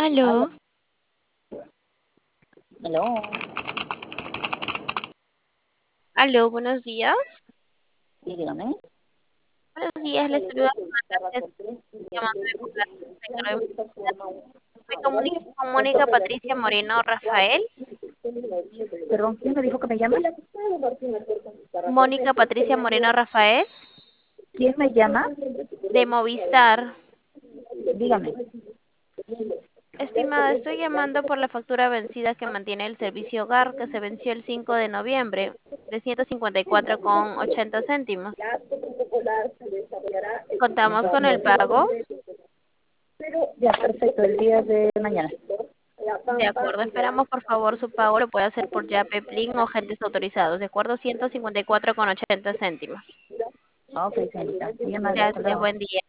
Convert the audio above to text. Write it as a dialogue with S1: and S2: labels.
S1: Aló,
S2: Aló,
S1: aló,
S2: aló, buenos días.
S1: sí, dígame.
S2: Buenos días, les saluda Marta, llamando de Población de Carmen. Me comunico con Mónica Patricia Moreno Rafael.
S1: Perdón, ¿quién me dijo que me llama?
S2: Mónica Patricia Moreno Rafael,
S1: ¿Quién me llama?
S2: de Movistar.
S1: Dígame.
S2: Estimada, estoy llamando por la factura vencida que mantiene el servicio hogar que se venció el 5 de noviembre de 154,80 céntimos. Contamos con el pago.
S1: Ya, perfecto, el día de mañana.
S2: De acuerdo, esperamos por favor su pago lo puede hacer por Yape, Plin o agentes autorizados. De acuerdo, 154,80 céntimos.
S1: Ok, señorita, muy amable, hasta
S2: Gracias,
S1: luego.
S2: buen día.